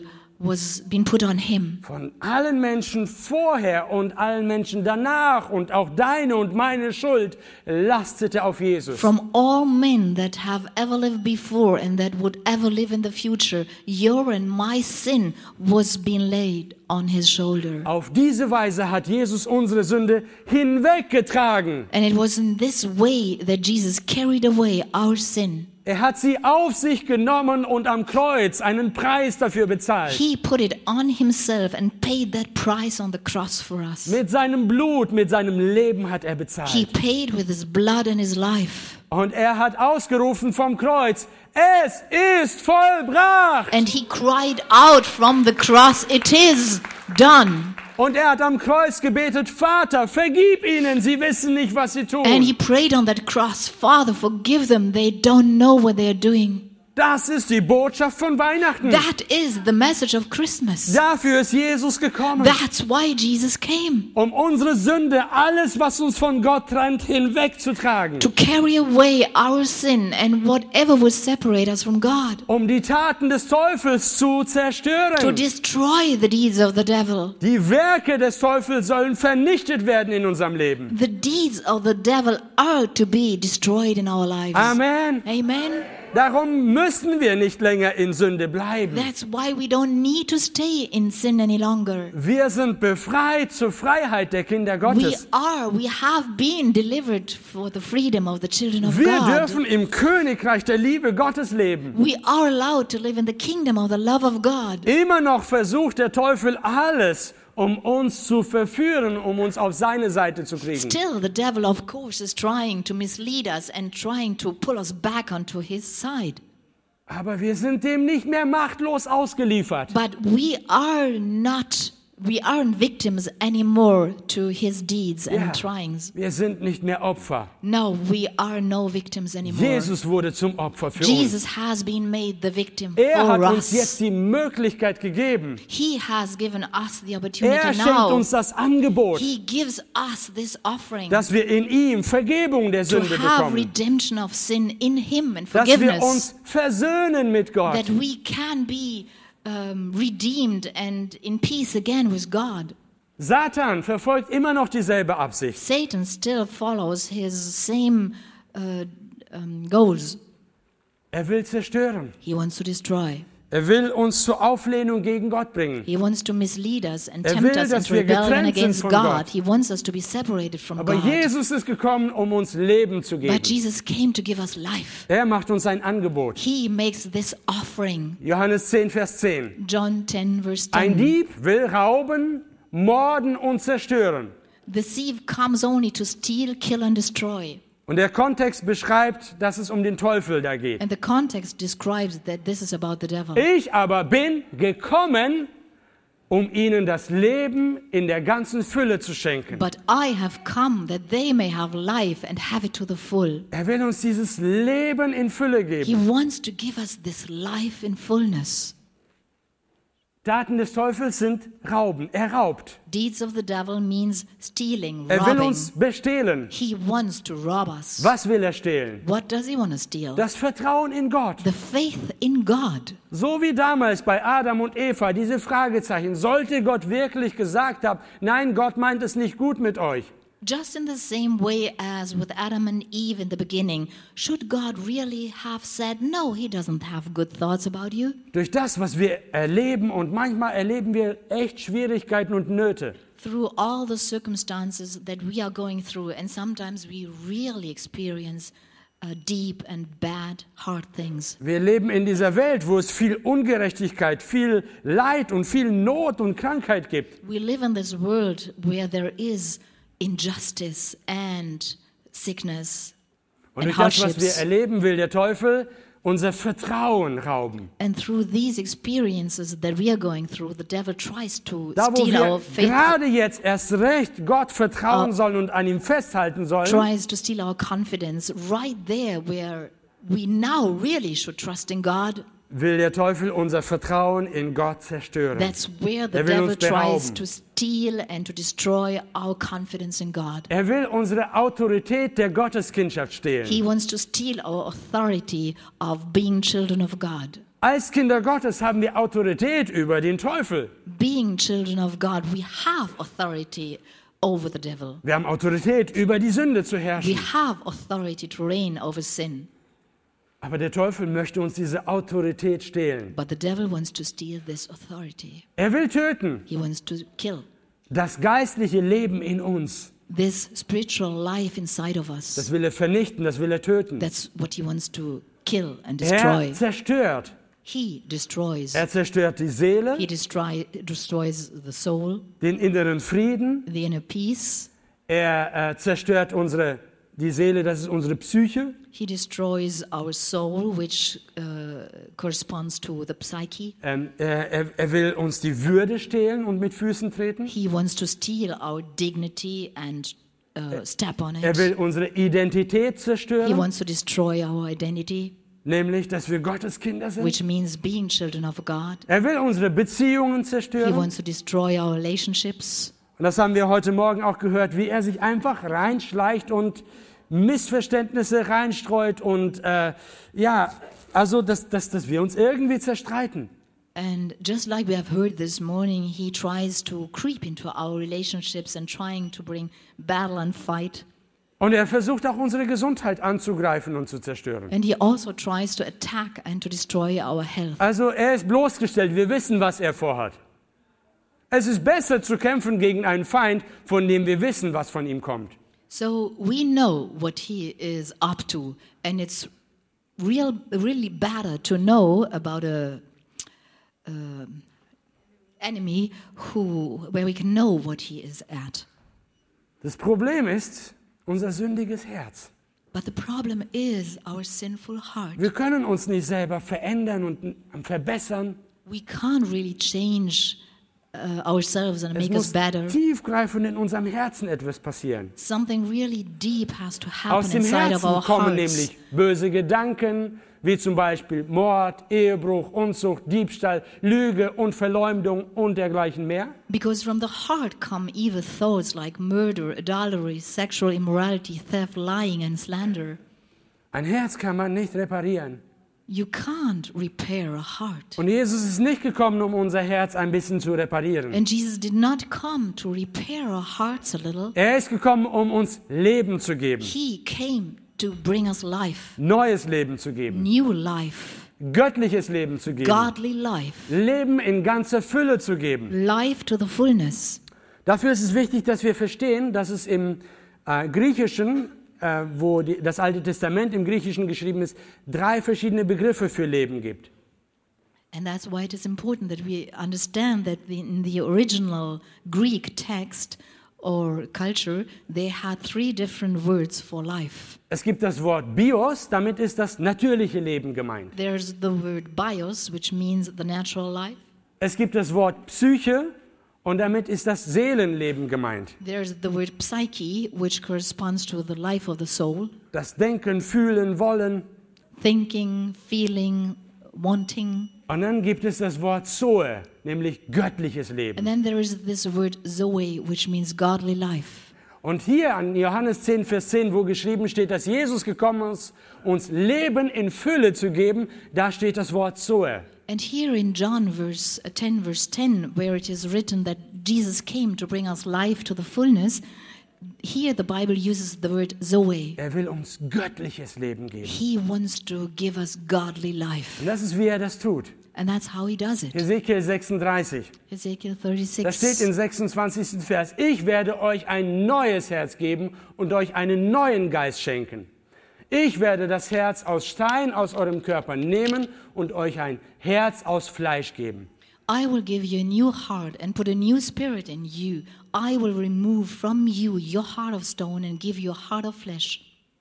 was being put on him. Von allen Menschen vorher und allen Menschen danach und auch deine und meine Schuld lastete auf Jesus. From all men that have ever lived before and that would ever live in the future, your and my sin was being laid on his shoulder. Auf diese Weise hat Jesus unsere Sünde hinweggetragen. And it was in this way that Jesus carried away our sin. Er hat sie auf sich genommen und am Kreuz einen Preis dafür bezahlt. He put it on himself and paid that price on the cross for us. Mit seinem Blut, mit seinem Leben hat er He bezahlt. paid with his blood and his life. Und er hat ausgerufen vom Kreuz, es ist vollbracht. And he cried out from the cross, it is done. Und er hat am Kreuz gebetet, Vater, vergib ihnen, sie wissen nicht, was sie tun. And he prayed on that cross, Father, forgive them, they don't know what they are doing. Das ist die Botschaft von Weihnachten. That is the message of Christmas. Dafür ist Jesus gekommen, That's why Jesus came. um unsere Sünde, alles, was uns von Gott trennt, hinwegzutragen. To carry away our sin and whatever would separate us from God. Um die Taten des Teufels zu To zerstören. destroy the deeds of the devil. Die Werke des Teufels sollen vernichtet werden in unserem Leben. The deeds of the devil are to be destroyed in our lives. Amen. Amen. Darum müssen wir nicht länger in Sünde bleiben. That's why we don't need to stay in sin any longer. Wir sind befreit zur Freiheit der Kinder We Gottes. are, we have been delivered for the freedom of the children of Wir God. dürfen im Königreich der Liebe Gottes leben. We are allowed to live in the kingdom of the love of God. Immer noch versucht der Teufel alles, um uns zu verführen, um uns auf seine Seite zu kriegen. Still, the devil, of course, is trying to mislead us and trying to pull us back onto his side. Aber wir sind dem nicht mehr machtlos ausgeliefert. But we are not, we aren't victims anymore to his deeds and Ja, tryings. wir sind nicht mehr Opfer. No, we are no victims anymore. Jesus wurde zum Opfer für uns. Jesus has been made the victim Er hat for uns jetzt us. die Möglichkeit gegeben. He has given us the Er opportunity schenkt now. uns das Angebot, He gives us this offering dass wir in ihm Vergebung der to Sünde have bekommen. redemption of sin in him and Dass wir forgiveness. uns versöhnen mit Gott. That we can be um, redeemed and in peace again with God. Satan verfolgt immer noch dieselbe Absicht. Satan still follows his same uh, um, goals. Er will zerstören. He wants to destroy. Er will uns zur Auflehnung gegen Gott bringen. He wants to mislead us and Er tempt will, us dass into wir rebellion getrennt sind against von God. Gott. He wants us to be separated from Aber God. Jesus ist gekommen, um uns Leben zu geben. But Jesus came to give us life. Er macht uns ein Angebot. He makes this offering. Johannes zehn, Vers zehn. John ten, verse Ein ten. Dieb will rauben, morden und zerstören. The thief comes only to steal, kill and destroy. Und der Kontext beschreibt, dass es um den Teufel da geht. And the context describes that this is about the devil. Ich aber bin gekommen, um ihnen das Leben in der ganzen Fülle zu schenken. But I have come that they may have life and have it to the full. Er will uns dieses Leben in Fülle He geben. wants to give us this life in fullness. Taten des Teufels sind Rauben. Er raubt. Deeds of the devil means stealing, Er will robbing. uns bestehlen. He wants to rob us. Was will er stehlen? What does he want to steal? Das Vertrauen in Gott. The faith in God. So wie damals bei Adam und Eva diese Fragezeichen. Sollte Gott wirklich gesagt haben, nein, Gott meint es nicht gut mit euch. Just in the same way as with Adam and Eve in the beginning, should God really have said, no, he doesn't have good thoughts about you? Durch das, was wir erleben, und manchmal erleben wir echt Schwierigkeiten und Nöte. Through all the circumstances that we are going through, and sometimes we really experience uh, deep and bad, hard things. Wir leben in dieser Welt, wo es viel Ungerechtigkeit, viel Leid und viel Not und Krankheit gibt. We live in this world where there is injustice and sickness Und and durch das, was wir hardships. erleben, will der Teufel unser Vertrauen rauben. And through these experiences that we are going through, the devil tries to Da, wo steal our wir faith, gerade jetzt erst recht Gott vertrauen sollen und an ihm festhalten sollen, tries to steal our confidence, right there where we now really should trust in God. will der Teufel unser Vertrauen in Gott zerstören. That's where the Er will devil uns tries berauben. to steal and to destroy our confidence in God. Er will unsere Autorität der Gotteskindschaft stehlen. He wants to steal our authority of being children of God. Als Kinder Gottes haben wir Autorität über den Teufel. Being children of God, we have authority over the devil. Wir haben Autorität, über die Sünde zu We herrschen. have authority to reign over sin. Aber der Teufel möchte uns diese Autorität stehlen. But the devil wants to steal this authority. Er will töten. He wants to kill Das geistliche Leben in uns, this spiritual life inside of das us. will er vernichten, das will er töten. That's what he wants to kill and destroy. Er zerstört. He destroys. Er zerstört die Seele, He destroy, destroys the soul, den inneren Frieden. the inner peace. Er äh, zerstört unsere, die Seele, das ist unsere Psyche. He destroys our soul, which uh, corresponds to the psyche. Ähm, er, er, er will uns die Würde stehlen und mit Füßen treten. He wants to steal our dignity and uh, step on Er it. will unsere Identität He zerstören, wants to destroy our identity, nämlich, dass wir Gottes Kinder sind. which means being children of God. Er will unsere Beziehungen He zerstören. wants to destroy our relationships. Und das haben wir heute Morgen auch gehört, wie er sich einfach reinschleicht und Missverständnisse reinstreut und äh, ja, also dass, dass, dass wir uns irgendwie zerstreiten. And just like we have heard this morning, he tries to creep into our relationships and trying to bring battle and fight. Und er versucht auch unsere Gesundheit anzugreifen und zu zerstören. And he also tries to attack and to destroy our health. Also er ist bloßgestellt, wir wissen, was er vorhat. Es ist besser zu kämpfen gegen einen Feind, von dem wir wissen, was von ihm kommt. So we know what he is up to, and it's real, really better to know about a, a enemy who, where we can know what he is at. Das Problem ist unser sündiges Herz. But the problem is our sinful heart. Wir können uns nicht selber verändern und verbessern. We can't really change uh, ourselves and Es make us muss better. tiefgreifend in unserem Herzen etwas passieren. Something really deep has to Aus happen dem inside of Herzen our kommen hearts. nämlich böse Gedanken, wie zum Beispiel Mord, Ehebruch, Unzucht, Diebstahl, Lüge und Verleumdung und dergleichen mehr. Because from the heart come evil thoughts like murder, adultery, sexual immorality, theft, lying, and slander. Ein Herz kann man nicht reparieren. You can't repair a heart. Und Jesus ist nicht gekommen, um unser Herz ein bisschen zu reparieren. And Jesus did not come to repair our hearts a little. Er ist gekommen, um uns Leben zu geben, He came to bring us life, neues Leben zu geben, new life, göttliches Leben zu geben, godly life, Leben in ganzer Fülle zu geben. life to the fullness. Dafür ist es wichtig, dass wir verstehen, dass es im äh, Griechischen, äh, wo die, das Alte Testament im Griechischen geschrieben ist, drei verschiedene Begriffe für Leben gibt. And that's why it is important that we understand that the, in the original Greek text or culture, they had three different words for life. Es gibt das Wort Bios, damit ist das natürliche Leben gemeint. There's the word bios, which means the natural life. Es gibt das Wort Psyche und damit ist das Seelenleben gemeint. There's the word psyche, which corresponds to the life of the soul, Das Denken, Fühlen, Wollen. thinking, feeling, wanting. Und dann gibt es das Wort Zoe, nämlich göttliches And Leben. then there is this word zoe, which means godly life. Und hier an Johannes zehn, Vers zehn, wo geschrieben steht, dass Jesus gekommen ist, uns Leben in Fülle zu geben, da steht das Wort Zoe. And here in John verse uh, ten, verse ten, where it is written that Jesus came to bring us life to the fullness, here the Bible uses the word zoe. Er will uns göttliches Leben geben. He wants to give us godly life. Und das ist, wie er das tut. And that's how he does it. Hesekiel sechsunddreißig. Ezekiel Da steht thirty-six. im sechsundzwanzigsten Vers, ich werde euch ein neues Herz geben und euch einen neuen Geist schenken. Ich werde das Herz aus Stein aus eurem Körper nehmen und euch ein Herz aus Fleisch geben. I will give you a new heart and put a new spirit in you. I will remove from you your heart of stone and give you a heart of flesh.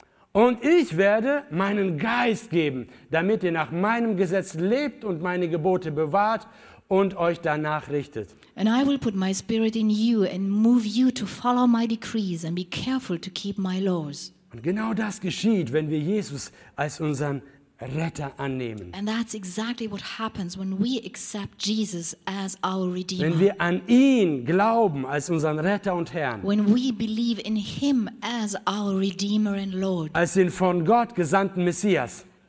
Und ich werde meinen Geist geben, damit ihr nach meinem Gesetz lebt und meine Gebote bewahrt und euch danach richtet. And I will put my spirit in you and move you to follow my decrees and be careful to keep my laws. Und genau das geschieht, wenn wir Jesus als unseren Retter annehmen. And that's exactly what happens when we accept Jesus as our Wenn Redeemer. wir an ihn glauben als unseren Retter und Herrn, When we believe in Him as our Redeemer and Lord, als den von Gott gesandten Messias,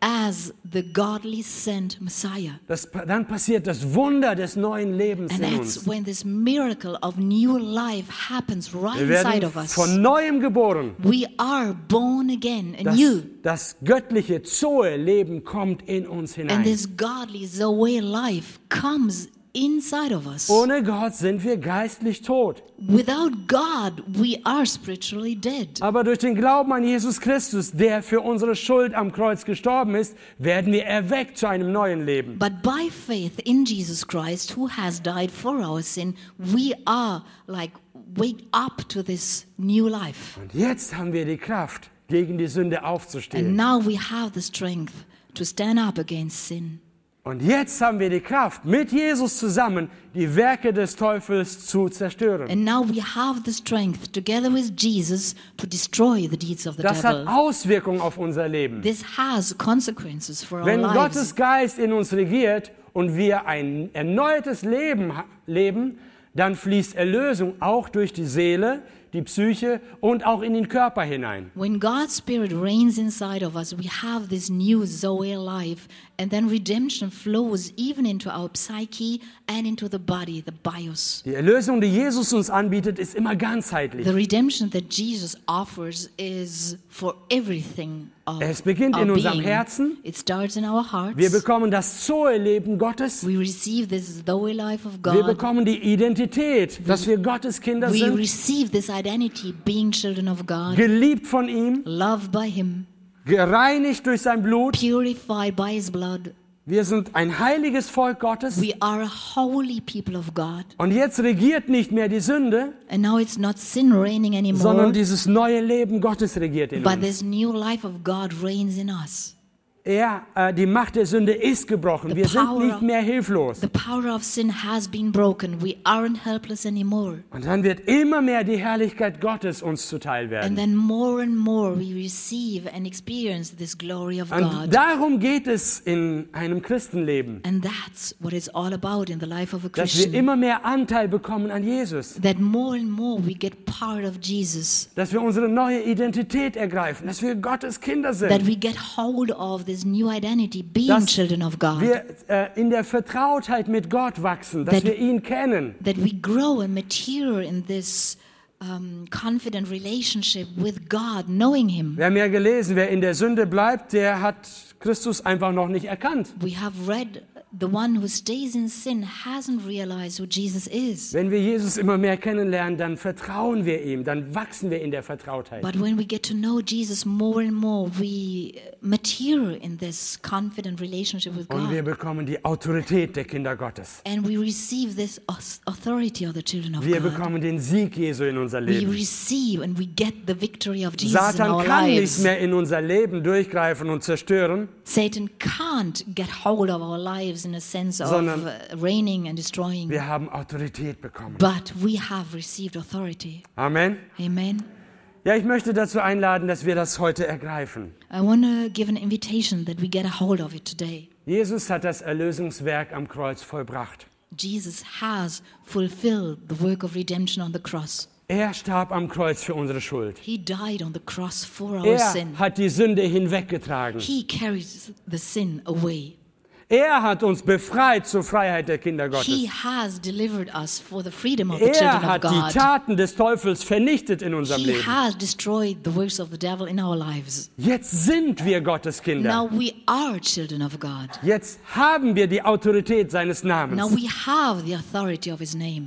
as the godly sent Messiah. Das, dann passiert das Wunder des neuen Lebens And in that's uns. when this miracle of new life happens right Wir inside werden of us. von Neuem geboren. We are born again, Das, anew. das göttliche Zoe-Leben kommt in uns And hinein. this godly Zoe life comes inside of us. Ohne Gott sind wir geistlich tot. Without God, we are spiritually dead. Aber durch den Glauben an Jesus Christus, der für unsere Schuld am Kreuz gestorben ist, werden wir erweckt zu einem neuen Leben. But by faith in Jesus Christ, who has died for our sin, we are like wake up to this new life. Und jetzt haben wir die Kraft, gegen die Sünde And aufzustehen. now we have the strength to stand up against sin. Und jetzt haben wir die Kraft, mit Jesus zusammen die Werke des Teufels zu zerstören. And now we have the strength, together with Jesus, to destroy the deeds of the Das hat devil. Auswirkungen auf unser Leben. This has consequences for our Wenn lives. Gottes Geist in uns regiert und wir ein erneutes Leben ha- leben, dann fließt Erlösung auch durch die Seele, die Psyche und auch in den Körper hinein. When God's Spirit reigns inside of us, we have this new Zoe life, and then redemption flows even into our psyche and into the body, the bios. Die Erlösung, die Jesus uns anbietet, ist immer ganzheitlich. The redemption that Jesus offers is for everything of Es beginnt our in unserem being. Herzen. It starts in our hearts. Wir bekommen das Zoe-Leben Gottes. We receive this Zoe life of Wir God. bekommen die Identität, dass wir Gottes Kinder We sind, receive this identity, being children of God, geliebt von ihm, loved by Him, gereinigt durch sein Blut. purified by His blood. Wir sind ein heiliges Volk Gottes. We are a holy people of God. Und jetzt regiert nicht mehr die Sünde, And now it's not sin reigning anymore, sondern dieses neue Leben Gottes regiert in but uns. this new life of God reigns in us. Er, äh, die Macht der Sünde ist gebrochen. The Wir sind power nicht of- mehr hilflos. The power of sin has been broken. We aren't helpless anymore. Und dann wird immer mehr die Herrlichkeit Gottes uns zuteil And werden. then more and more we receive and experience this glory of Und God. darum geht es in einem Christenleben, And that's what it's all about in the life of a dass wir Christian. immer mehr Anteil bekommen an Jesus. That more and more we get part of Jesus. Dass wir unsere neue Identität ergreifen, dass wir Gottes Kinder That sind. we get hold of this new identity, being Dass children of God. wir äh, in der Vertrautheit mit Gott wachsen, dass That- wir ihn kennen. That we grow and mature in this um, confident relationship with God, knowing Him. Wir haben ja gelesen, wer in der Sünde bleibt, der hat Christus einfach noch nicht erkannt. We have read the one who stays in sin hasn't realized who Jesus is. Wenn wir Jesus immer mehr kennenlernen, dann vertrauen wir ihm, dann wachsen wir in der Vertrautheit. But when we get to know Jesus more and more, we mature in this confident relationship with Und wir God. bekommen die Autorität der Kinder Gottes. And we receive this aus- authority of the children of Wir God. bekommen den Sieg Jesu in unser We Leben. receive and we get the victory of Jesus in Satan our kann nicht lives. mehr in unser Leben durchgreifen und zerstören, Satan can't get hold of our lives in a sense of Sondern uh, reigning and destroying. wir haben Autorität bekommen. But we have received authority. Amen. Amen. Ja, ich möchte dazu einladen, dass wir das heute ergreifen. I want to give an invitation that we get a hold of it today. Jesus hat das Erlösungswerk am Kreuz vollbracht. Jesus has fulfilled the work of redemption on the cross. Er starb am Kreuz für unsere Schuld. He died on the cross for our Er sin. hat die Sünde hinweggetragen. He carries the sin away. Er hat uns befreit zur Freiheit der Kinder He Gottes. has delivered us for the freedom of the children Er of hat die God. Taten des Teufels vernichtet in unserem He Leben. has destroyed the works of the devil in our lives. Jetzt sind wir Gottes Now Kinder. we are children of God. Jetzt haben wir die Autorität seines Now Namens. we have the authority of His name.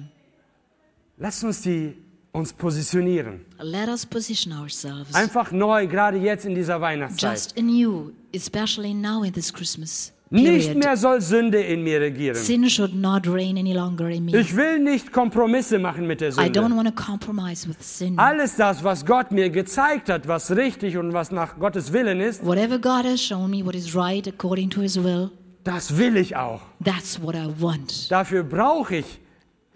Lasst uns die uns positionieren. Let us position ourselves Einfach neu, gerade jetzt in dieser Weihnachtszeit. just anew, especially now in this Christmas Nicht period. mehr soll Sünde in mir regieren. Sin should not reign any longer in me. Ich will nicht Kompromisse machen mit der I don't Sünde. want to compromise with sin. Alles das, was Gott mir gezeigt hat, was richtig und was nach Gottes Willen ist, Whatever God has shown me, what is right according to His will, das will ich auch. that's what I want. Dafür brauche ich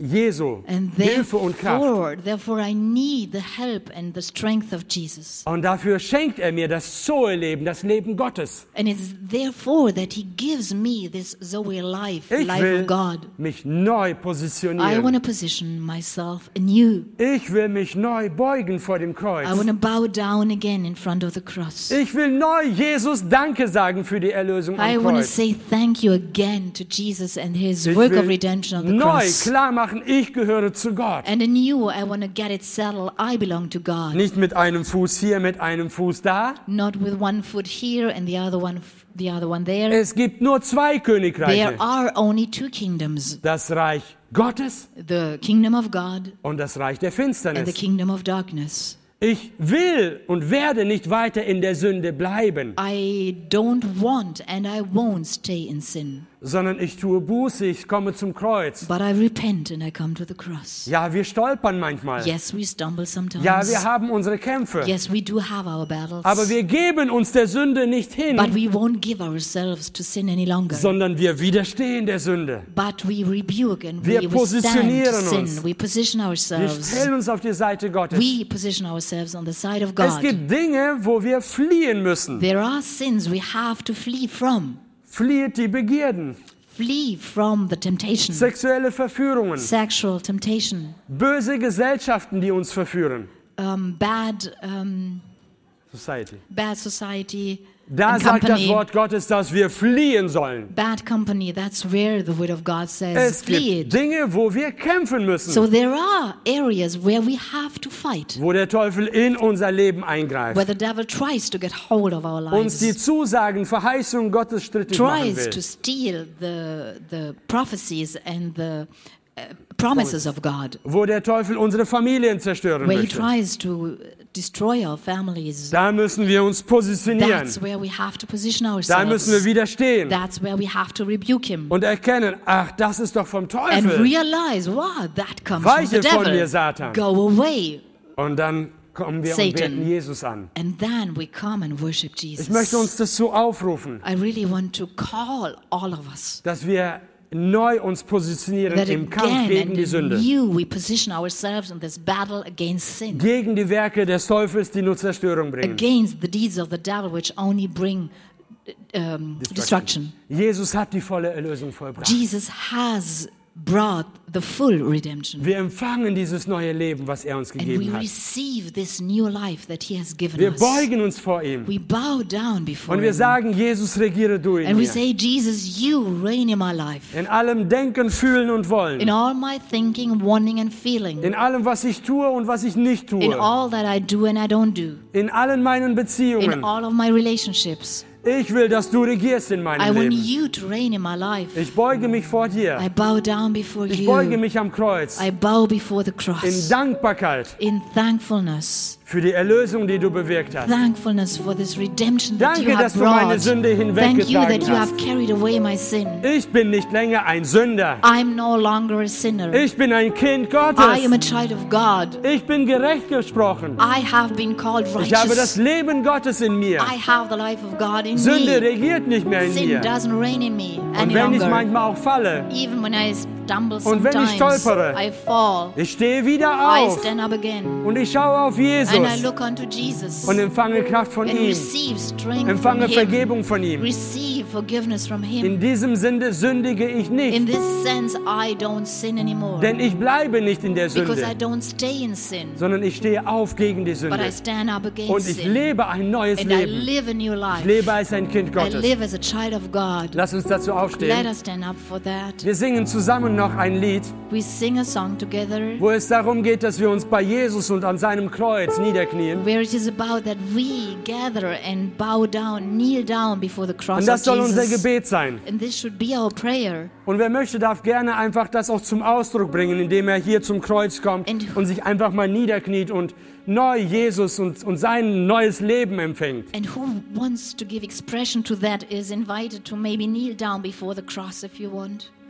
Jesu And Hilfe und Kraft. therefore, therefore I need the help and the strength of Jesus. Und dafür schenkt er mir das Zoe-Leben, das Leben Gottes. And it's therefore that he gives me this Zoe life, Ich life will of God. mich neu I want positionieren. to position myself anew. Ich will mich neu beugen vor dem Kreuz. I want to bow down again in front of the cross. Ich will neu Jesus Danke sagen für die Erlösung I am want to Kreuz. say thank you again to Jesus and his Ich work of will redemption on the neu cross. klar machen, ich gehöre zu Gott. And anew, I want to get it settled. I belong to God. Nicht mit einem Fuß hier, mit einem Fuß da. Not with one foot here and the other one, the other one there. Es gibt nur zwei Königreiche. There are only two kingdoms: Das Reich Gottes the kingdom of God und das Reich der and the Finsternis. kingdom of darkness. Ich will und werde nicht weiter in der Sünde bleiben, I don't want and I won't stay in sin, sondern ich tue Buße, ich komme zum Kreuz. but I repent and I come to the cross. Ja, wir stolpern manchmal. Yes, we stumble sometimes. Ja, wir haben unsere Kämpfe. Yes, we do have our battles. Aber wir geben uns der Sünde nicht hin, But we won't give ourselves to sin any longer. sondern wir widerstehen der Sünde. But we rebuke and Wir we withstand positionieren sin. uns. We position Wir ourselves. stellen uns auf die Seite Gottes. We position ourselves on the side of Es God. gibt Dinge, wo wir fliehen müssen. There are sins we have to flee from. Flieht die Begierden, Flee from the temptation. sexuelle Verführungen, Sexual temptation. böse Gesellschaften, die uns verführen. Um, bad, um, Society. bad society. Da and sagt das company. Wort Gottes, dass wir fliehen sollen. Bad company. That's where the word of God says Es flee gibt it. Dinge, wo wir kämpfen müssen, So there are areas where we have to fight. wo der Teufel in unser Leben eingreift, Where the devil tries to get hold of our uns die lives. Zusagen, Verheißungen Gottes strittig machen Tries to will. steal the, the prophecies and the uh, promises of God. Wo der Teufel unsere Familien zerstören Where he möchte. tries to destroy our families. Da müssen wir uns positionieren. That's where we have to position Da müssen wir ourselves. widerstehen That's where we have to rebuke him. und erkennen, ach, das ist doch vom And Teufel. realize, wow, that comes from the Weiche von mir, devil. Satan. Go away. Und dann kommen wir Satan. und beten Jesus an. And then we come and worship Ich Jesus. möchte uns das so aufrufen, I really want to call all of us dass wir neu uns positionieren that im Kampf again gegen and die Sünde. you we position ourselves in this battle against sin, Gegen die Werke des Teufels, die nur Zerstörung bringen. against the deeds of the devil which only bring um, destruction. Jesus hat die volle Erlösung vollbracht. Jesus has brought the full redemption. Wir empfangen dieses neue Leben, was er uns And we gegeben hat. receive this new life that he has given Wir us. beugen uns vor ihm We bow down before und wir him. sagen, Jesus, regiere du in And we mir. say, Jesus, you reign in my life. In allem Denken, Fühlen und In Wollen. all my thinking, wanting and feeling. In allem, was ich tue und was ich nicht In tue. all that I do and I don't do. In allen meinen In Beziehungen. all of my relationships. Ich will, dass du regierst in I meinem want Leben. you to reign in my life. Ich beuge mich vor I dir. bow down before Ich beuge you. mich am Kreuz. I bow before the In cross. Dankbarkeit In thankfulness. für die Erlösung, die du bewirkt hast. Thankfulness for this redemption that you Danke, have dass du meine brought. Sünde Thank you that hinweggetragen you have hast. carried away my sin. Ich bin nicht länger ein Sünder. I'm no longer a sinner. Ich bin ein Kind I am a Gottes. child of God. Ich bin gerecht gesprochen. I have been called Ich habe das righteous. Leben Gottes in mir. I have the life of God in Sünde me. regiert nicht mehr in Sin mir. doesn't reign in me Und any wenn ich longer. manchmal auch falle, Even when I stumble Und wenn ich sometimes, stolpere, I fall. ich stehe wieder I auf stand up again. und ich schaue auf And I Jesus look unto Jesus. und empfange Kraft von And ihm. receive strength from Empfange him. Vergebung von ihm. Receive forgiveness from him. In diesem Sinne sündige ich In nicht, this sense, I don't sin anymore. denn ich bleibe nicht in der Because I Sünde, don't stay in sin. sondern ich stehe auf gegen die But Sünde. I stand up against Und ich sin. lebe ein neues And I Leben. live a new life. Ich lebe als ein Kind I Gottes. live as a child of God. Lass uns dazu Let aufstehen. us stand up for that. Wir singen zusammen noch ein Lied, We sing a song together wo es darum geht, dass wir uns bei Jesus und an seinem Kreuz niederknien. where it is about that we gather and bow down, kneel down before the cross Und das of soll unser Jesus. Gebet sein. And this should be our prayer. Und wer möchte, darf gerne einfach das auch zum Ausdruck bringen, indem er hier zum Kreuz kommt And- und sich einfach mal niederkniet und neu Jesus und, und sein neues Leben empfängt. And who wants to give expression to that is invited to maybe kneel down before the cross if you want.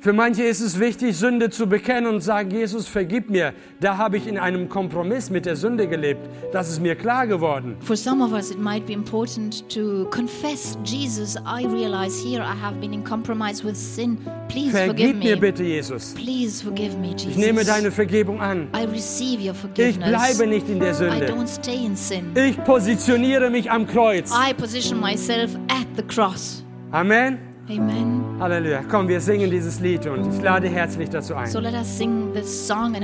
Für manche ist es wichtig, Sünde zu bekennen und sagen, Jesus, vergib mir. Da habe ich in einem Kompromiss mit der Sünde gelebt. Das ist mir klar geworden. For some of us, it might be important to confess, Jesus, I realize here I have been in compromise with sin. Please forgive Vergib me. mir bitte, Jesus. Please forgive me, Jesus. Ich nehme deine Vergebung an. I receive your Ich forgiveness. bleibe nicht in der I Sünde. don't stay in sin. Ich positioniere mich am Kreuz. I position myself at the cross. Amen. Amen. Halleluja. Komm, wir singen dieses Lied und ich lade herzlich dazu ein. So let us sing this song and